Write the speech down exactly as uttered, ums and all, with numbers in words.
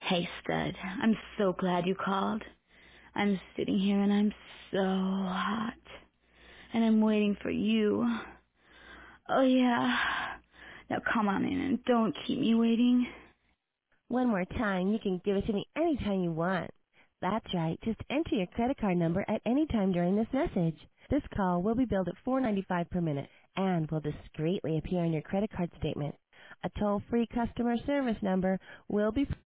Hey, stud. I'm so glad you called. I'm sitting here and I'm so hot. And I'm waiting for you. Oh, yeah. Now come on in and don't keep me waiting. One more time, you can give it to me anytime you want. That's right. Just enter your credit card number at any time during this message. This call will be billed at four dollars and ninety-five cents per minute and will discreetly appear on your credit card statement. A toll-free customer service number will be